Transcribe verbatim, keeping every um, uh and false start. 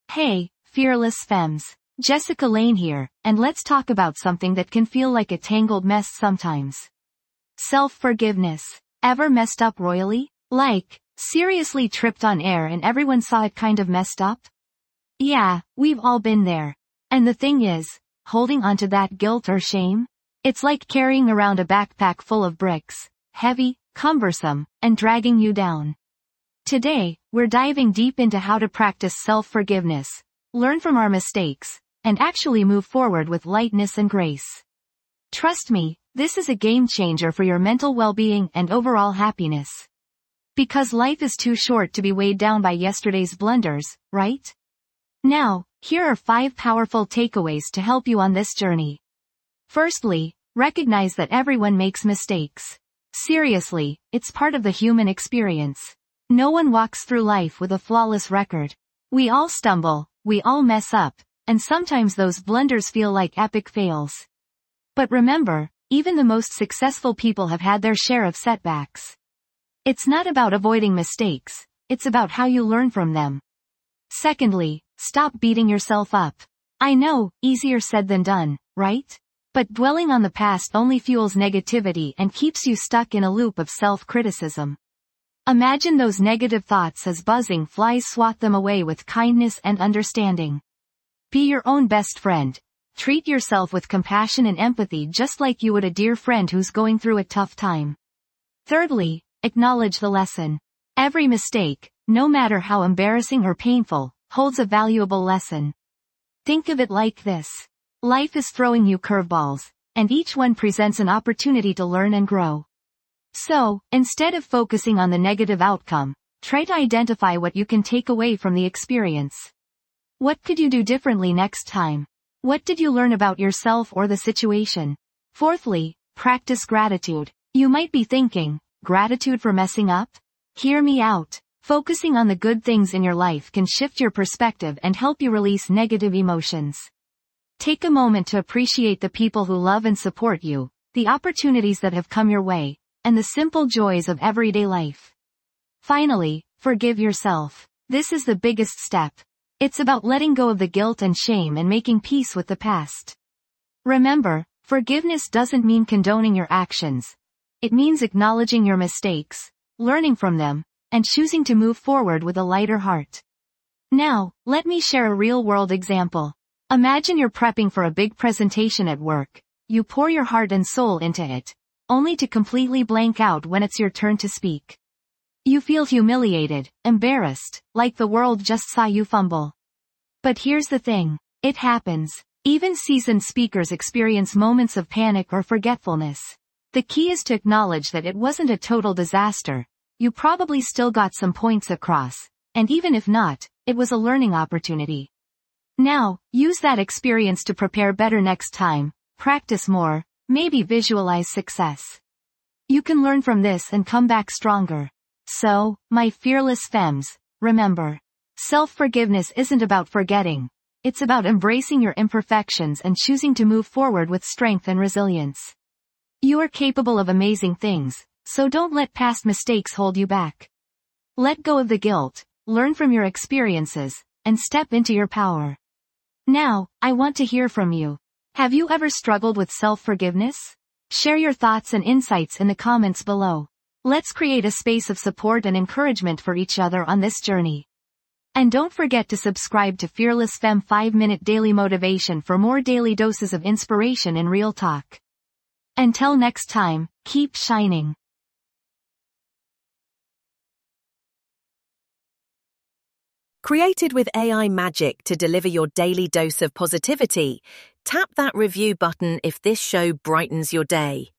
Hey, fearless femmes. Jessica Lane here, and let's talk about something that can feel like a tangled mess sometimes. Self-forgiveness. Ever messed up royally? Like, seriously tripped on air and everyone saw it kind of messed up? Yeah, we've all been there. And the thing is, holding onto that guilt or shame? It's like carrying around a backpack full of bricks, heavy, cumbersome, and dragging you down. Today, we're diving deep into how to practice self-forgiveness, learn from our mistakes, and actually move forward with lightness and grace. Trust me, this is a game changer for your mental well-being and overall happiness. Because life is too short to be weighed down by yesterday's blunders, right? Now, here are five powerful takeaways to help you on this journey. Firstly, recognize that everyone makes mistakes. Seriously, it's part of the human experience. No one walks through life with a flawless record. We all stumble, we all mess up, and sometimes those blunders feel like epic fails. But remember, even the most successful people have had their share of setbacks. It's not about avoiding mistakes, it's about how you learn from them. Secondly, stop beating yourself up. I know, easier said than done, right? But dwelling on the past only fuels negativity and keeps you stuck in a loop of self-criticism. Imagine those negative thoughts as buzzing flies. Swat them away with kindness and understanding. Be your own best friend. Treat yourself with compassion and empathy just like you would a dear friend who's going through a tough time. Thirdly, acknowledge the lesson. Every mistake, no matter how embarrassing or painful, holds a valuable lesson. Think of it like this. Life is throwing you curveballs, and each one presents an opportunity to learn and grow. So, instead of focusing on the negative outcome, try to identify what you can take away from the experience. What could you do differently next time? What did you learn about yourself or the situation? Fourthly, practice gratitude. You might be thinking, gratitude for messing up? Hear me out. Focusing on the good things in your life can shift your perspective and help you release negative emotions. Take a moment to appreciate the people who love and support you, the opportunities that have come your way, and the simple joys of everyday life. Finally, forgive yourself. This is the biggest step. It's about letting go of the guilt and shame and making peace with the past. Remember, forgiveness doesn't mean condoning your actions. It means acknowledging your mistakes, learning from them, and choosing to move forward with a lighter heart. Now, let me share a real-world example. Imagine you're prepping for a big presentation at work. You pour your heart and soul into it, only to completely blank out when it's your turn to speak. You feel humiliated, embarrassed, like the world just saw you fumble. But here's the thing. It happens. Even seasoned speakers experience moments of panic or forgetfulness. The key is to acknowledge that it wasn't a total disaster. You probably still got some points across, and even if not, it was a learning opportunity. Now, use that experience to prepare better next time, practice more, maybe visualize success. You can learn from this and come back stronger. So, my fearless femmes, remember, self-forgiveness isn't about forgetting. It's about embracing your imperfections and choosing to move forward with strength and resilience. You are capable of amazing things, so don't let past mistakes hold you back. Let go of the guilt, learn from your experiences, and step into your power. Now, I want to hear from you. Have you ever struggled with self-forgiveness? Share your thoughts and insights in the comments below. Let's create a space of support and encouragement for each other on this journey. And don't forget to subscribe to Fearless Femme five minute Daily Motivation for more daily doses of inspiration and real talk. Until next time, keep shining. Created with A I magic to deliver your daily dose of positivity, tap that review button if this show brightens your day.